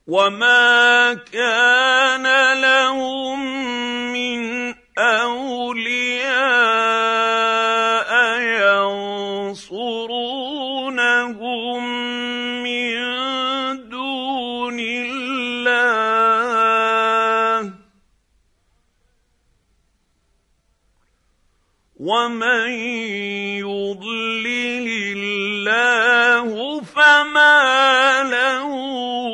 وما كان لهم من أولياء ينصرونهم من دون الله ومن يضلل الله فما له